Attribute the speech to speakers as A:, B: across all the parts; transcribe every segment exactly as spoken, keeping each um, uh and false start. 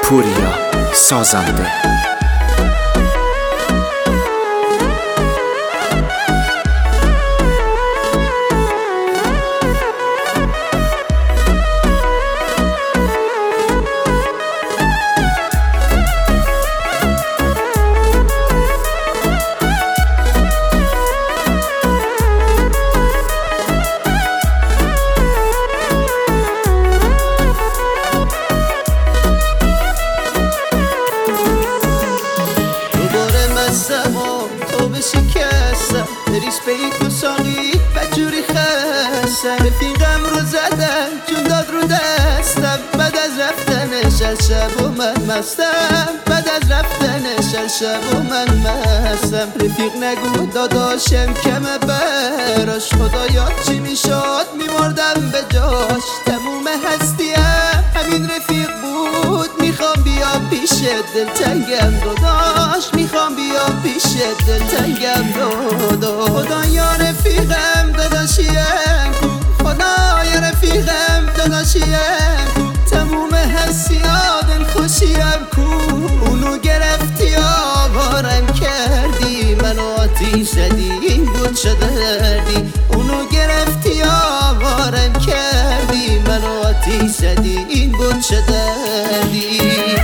A: پوریا سازنده.
B: تو به شکستم بریز به این کسانی بجوری خستم رفیقم رو زدن جون داد رو دستم بعد از رفتنش از شب و من مستم بعد از رفتنش از شب و من مستم رفیق نگو داداشم کمه براش خدایا چی میشد میمردم به جاش تموم هستیم همین رفیق بود میخوام بیام پیش دلتنگم داداش میخوام بیام پیش دلتنگم داداش خدا یا رفیقم داداشیم خدا یا رفیقم داداشیم تموم هستیا دل خوشیم کو اونو گرفتی آوارم کردی منو آتیش زدی این بود شدردی اونو گرفتی آوارم کردی منو آتیش زدی این بود شدردی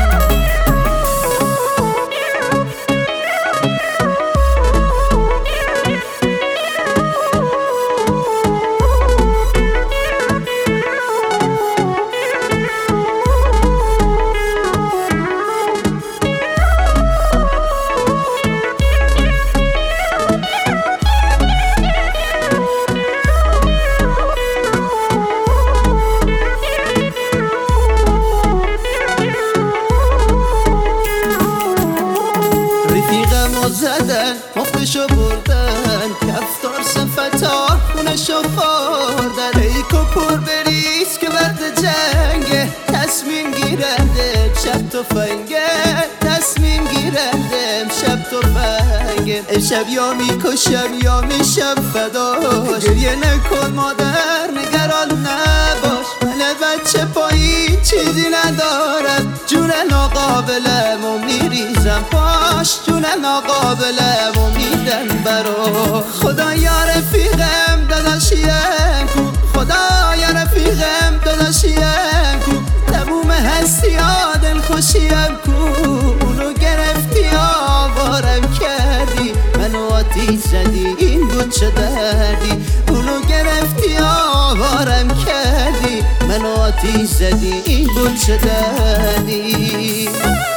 B: زدن مفتشو بردن کفتار سفتار خونشو خوردن ای کپور بریز که ورد جنگه تصمیم گیرنده شب تفنگه تصمیم گیرنده شب تفنگه امشب یا میکشم یا میشم فداش گریه نکن مادر نگران نباش من بچه پایی چیزی ندارم جون ناقابلم و میریزم پاش جون ناقابلم و میدن برا خدا یا رفیقم داداشیم خدا یا رفیقم داداشیم تموم هستی ها دل خوشیم کو اونو گرفتی آوارم کردی منو آتیش زدی این بود چه دردی اونو گرفتی آوارم کردی منو آتیش زدی این بود چه دردی